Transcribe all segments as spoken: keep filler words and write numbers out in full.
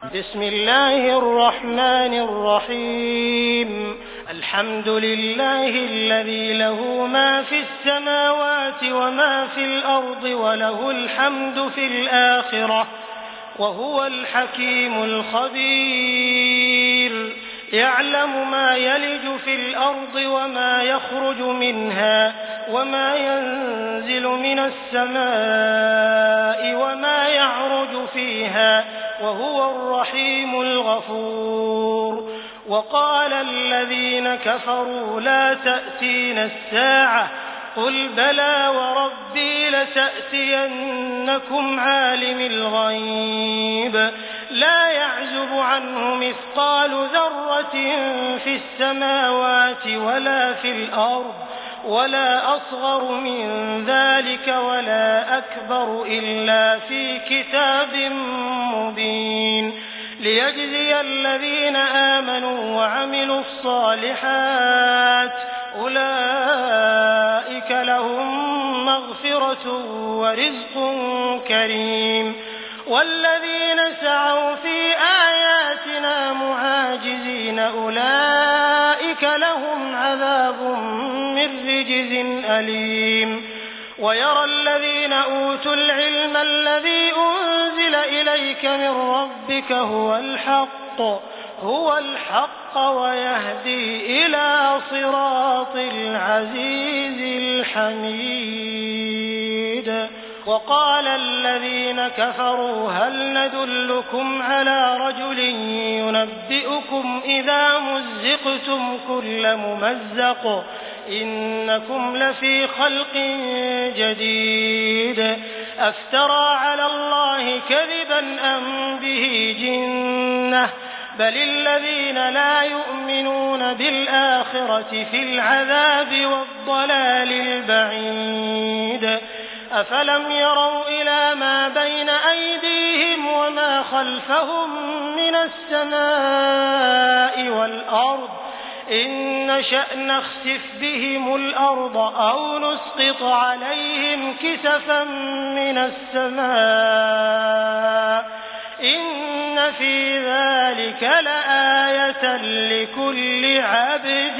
بسم الله الرحمن الرحيم. الحمد لله الذي له ما في السماوات وما في الأرض وله الحمد في الآخرة وهو الحكيم الخبير. يعلم ما يلج في الأرض وما يخرج منها وما ينزل من السماء وما يعرج فيها وهو الرحيم الغفور. وقال الذين كفروا لا تأتينا الساعة قل بلى وربي لتأتينكم عالم الغيب لا يعزب عنه مثقال ذرة في السماوات ولا في الأرض ولا أصغر من ذلك ولا أكبر إلا في كتاب مبين ليجزي الذين آمنوا وعملوا الصالحات أولئك لهم مغفرة ورزق كريم. والذين سعوا في آياتنا معاجزين أولئك لهم عذاب من رجز أليم. ويرى الذين أوتوا العلم الذي أنزل إليك من ربك هو الحق هو الحق ويهدي إلى صراط العزيز الحميد. وقال الذين كفروا هل ندلكم على رجل ينبئكم إذا مزقتم كل ممزق إنكم لفي خلق جديد أفترى على الله كذبا أم به جنة بل الذين لا يؤمنون بالآخرة في العذاب والضلال البعيد. أفلم يروا إلى ما بين أيديهم وما خلفهم من السماء والأرض إن نشأ نخسف بهم الأرض أو نسقط عليهم كسفا من السماء إن في ذلك لآية لكل عبد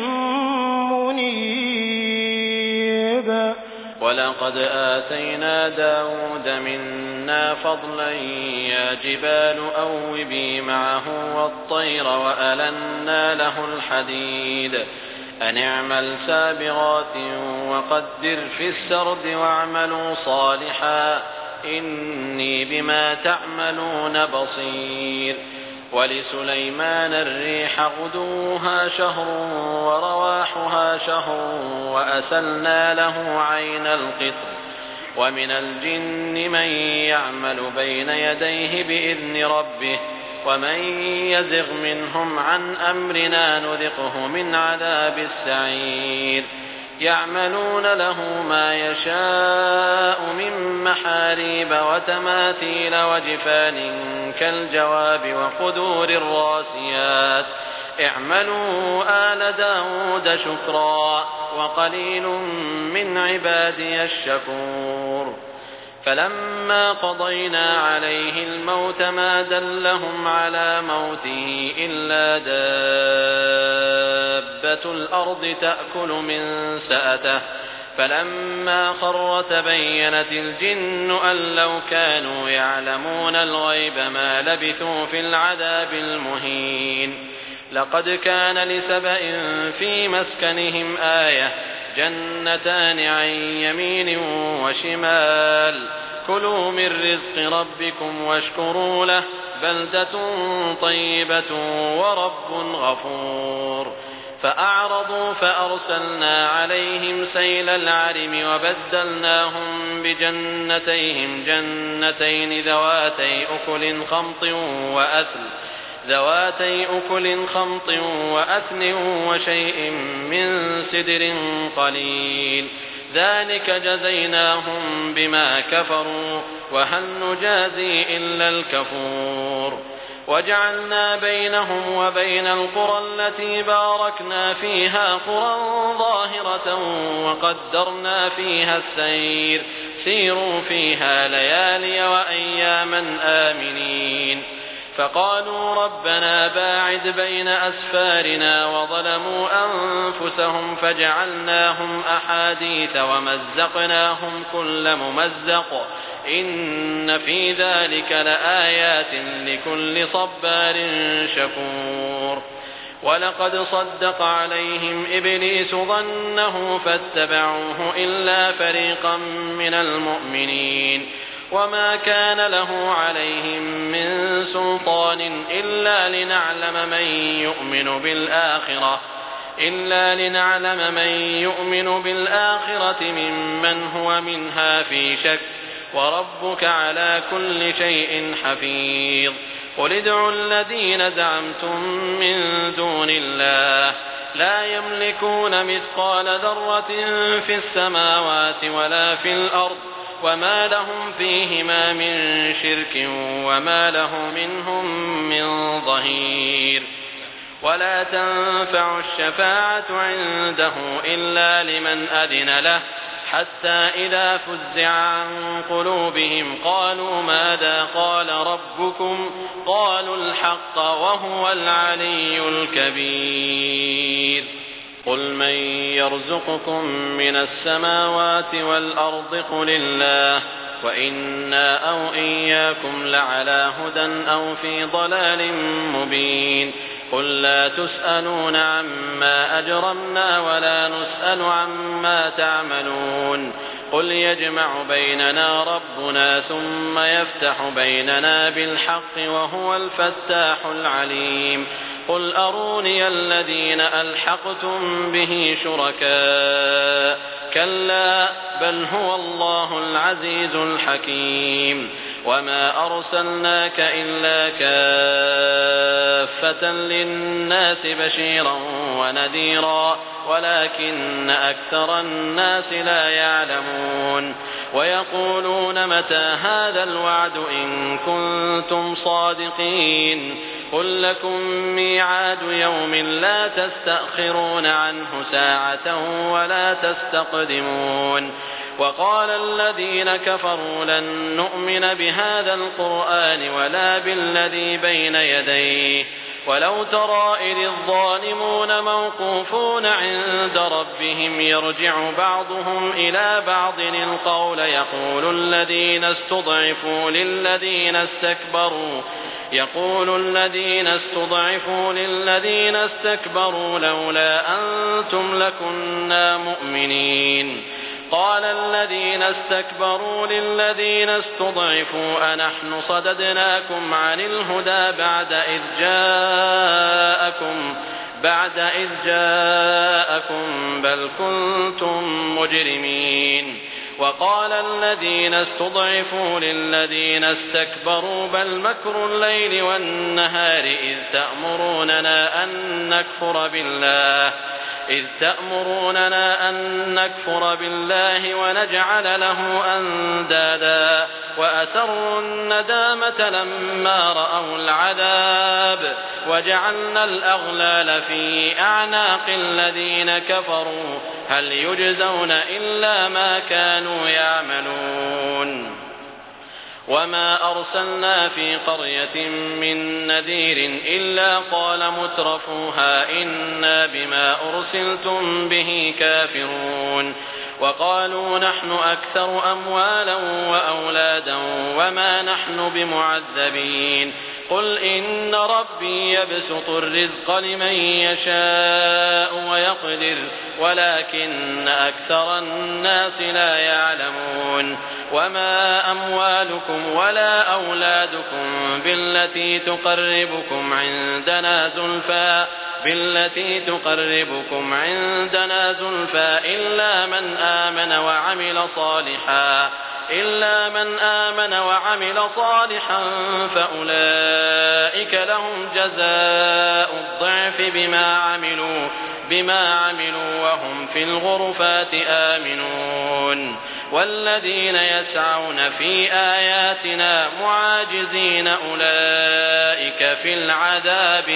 منيب. ولقد آتينا داود منا فضلا يا جبال أوبي معه والطير وألنا له الحديد أن اعمل سابغات وقدر في السرد واعملوا صالحا إني بما تعملون بصير. ولسليمان الريح غدوها شهر ورواحها شهر وأسلنا له عين القطر ومن الجن من يعمل بين يديه بإذن ربه ومن يزغ منهم عن أمرنا نذقه من عذاب السعير. يعملون له ما يشاء من محاريب وتماثيل وجفان كالجواب وقدور الراسيات اعملوا آل داود شكرا وقليل من عبادي الشكور. فلما قضينا عليه الموت ما دلهم على موته إلا دابة الأرض تأكل من سأته فلما خر تبينت الجن أن لو كانوا يعلمون الغيب ما لبثوا في العذاب المهين. لقد كان لسبأ في مسكنهم آية جنتان عن يمين وشمال كلوا من رزق ربكم واشكروا له بلدة طيبة ورب غفور. فأعرضوا فأرسلنا عليهم سيل العرم وبدلناهم بجنتيهم جنتين ذواتي أكل خمط وأثل ذواتي أكل خمط وأثل وشيء من سدر قليل ذلك جزيناهم بما كفروا وهل نجازي إلا الكفور. وجعلنا بينهم وبين القرى التي باركنا فيها قرى ظاهرة وقدرنا فيها السير سيروا فيها ليالي وأياما آمنين. فقالوا ربنا باعد بين أسفارنا وظلموا أنفسهم فجعلناهم أحاديث ومزقناهم كل ممزق إن في ذلك لآيات لكل صبار شكور ولقد صدق عليهم إبليس ظنه فاتبعوه إلا فريقا من المؤمنين وما كان له عليهم من سلطان إلا لنعلم من يؤمن بالآخرة إلا لنعلم من يؤمن بالآخرة ممن هو منها في شك وربك على كل شيء حفيظ قل ادعوا الذين زعمتم من دون الله لا يملكون مثقال ذرة في السماوات ولا في الأرض وما لهم فيهما من شرك وما له منهم من ظهير ولا تنفع الشفاعة عنده إلا لمن أذن له حتى إذا فزع عن قلوبهم قالوا ماذا قال ربكم قالوا الحق وهو العلي الكبير قل من يرزقكم من السماوات والأرض قل الله وإنا أو إياكم لعلى هدى أو في ضلال مبين قل لا تسألون عما أجرمنا ولا نسأل عما تعملون قل يجمع بيننا ربنا ثم يفتح بيننا بالحق وهو الفتاح العليم قل أروني الذين ألحقتم به شركاء كلا بل هو الله العزيز الحكيم وما أرسلناك إلا كافة للناس بشيرا ونذيرا ولكن أكثر الناس لا يعلمون ويقولون متى هذا الوعد إن كنتم صادقين قل لكم ميعاد يوم لا تستأخرون عنه ساعة ولا تستقدمون وقال الذين كفروا لن نؤمن بهذا القرآن ولا بالذي بين يديه ولو ترى إذ الظالمون موقوفون عند ربهم يرجع بعضهم إلى بعض القول يقول الذين استضعفوا للذين استكبروا يقول الذين استضعفوا للذين استكبروا لولا أنتم لكنا مؤمنين قال الذين استكبروا للذين استضعفوا أنحن صددناكم عن الهدى بعد إذ جاءكم بعد إذ جاءكم بل كنتم مجرمين وقال الذين استضعفوا للذين استكبروا بل مكر الليل والنهار إذ تأمروننا أن نكفر بالله إذ تأمروننا أن نكفر بالله ونجعل له أندادا وأسروا الندامة لما رأوا العذاب وجعلنا الأغلال في أعناق الذين كفروا هل يجزون إلا ما كانوا يعملون وما أرسلنا في قرية من نذير إلا قال مترفوها إنا بما أرسلتم به كافرون وقالوا نحن أكثر أموالا وأولادا وما نحن بمعذبين قل إن ربي يبسط الرزق لمن يشاء ويقدر ولكن أكثر الناس لا يعلمون وما أموالكم ولا أولادكم بالتي تقربكم عندنا زلفى بالتي تقربكم عندنا زلفى إلا من آمن وعمل صالحا إلا من آمن وعمل صالحا فأولئك لهم جزاء الضعف بما عملوا بما عملوا وهم في الغرفات آمنون والذين يسعون في آياتنا معاجزين أولئك في العذاب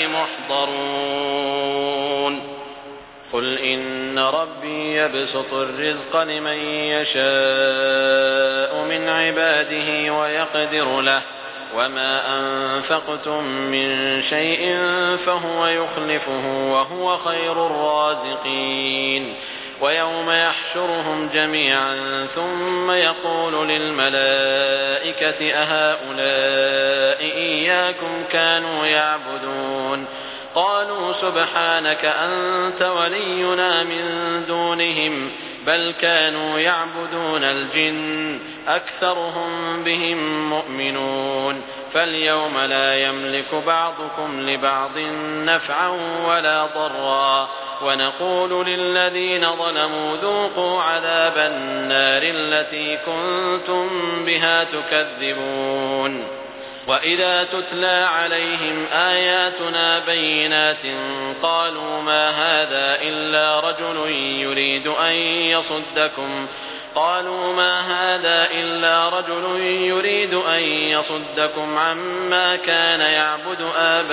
محضرون قل إن ربي يبسط الرزق لمن يشاء من عباده ويقدر له وما أنفقتم من شيء فهو يخلفه وهو خير الرازقين ويوم يحشرهم جميعا ثم يقول للملائكة أهؤلاء إياكم كانوا يعبدون قالوا سبحانك أنت ولينا من دونهم بل كانوا يعبدون الجن أكثرهم بهم مؤمنون فاليوم لا يملك بعضكم لبعض نفعا ولا ضرا ونقول للذين ظلموا ذوقوا عذاب النار التي كنتم بها تكذبون وإذا تتلى عليهم آياتنا بينات قالوا ما هذا إلا رجل يريد أن يصدكم قالوا ما هذا إلا رجل يريد أن يصدكم عما كان يعبد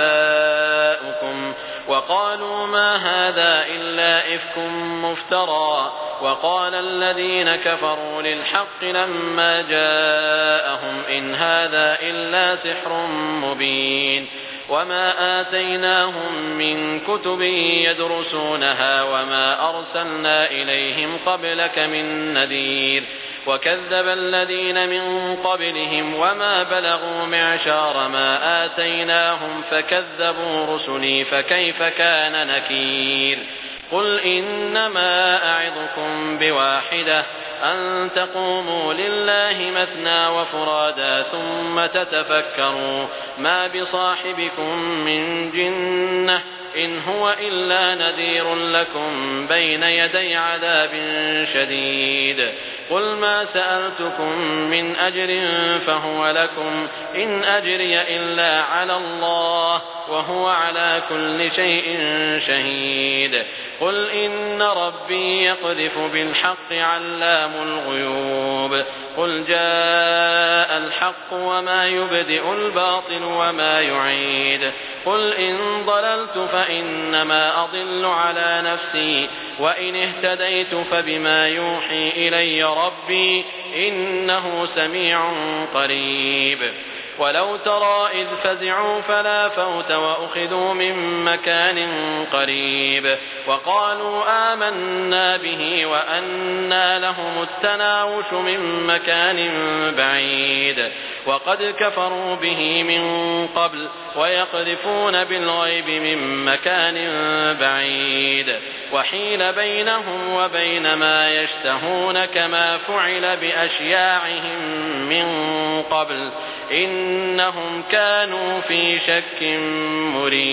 آباؤكم وقالوا ما هذا إلا إفك مفترى وقال الذين كفروا للحق لما جاءهم إن هذا إلا سحر مبين وما آتيناهم من كتب يدرسونها وما أرسلنا إليهم قبلك من نذير وكذب الذين من قبلهم وما بلغوا معشار ما آتيناهم فكذبوا رسلي فكيف كان نكير قل إنما أعظكم بواحدة أن تقوموا لله مثنى وفرادا ثم تتفكروا ما بصاحبكم من جنة إن هو إلا نذير لكم بين يدي عذاب شديد قل ما سألتكم من أجر فهو لكم إن أجري إلا على الله وهو على كل شيء شهيد قل إن ربي يقذف بالحق علام الغيوب قل جاء الحق وما يبدئ الباطل وما يعيد قل إن ضللت فإنما أضل على نفسي وإن اهتديت فبما يوحي إلي ربي إنه سميع قريب ولو ترى إذ فزعوا فلا فوت وأخذوا من مكان قريب وقالوا آمنا به وأنى لهم التناوش من مكان بعيد وقد كفروا به من قبل ويقذفون بالغيب من مكان بعيد وحيل بينهم وبين ما يشتهون كما فعل بأشياعهم من قبل إنهم كانوا في شك مريب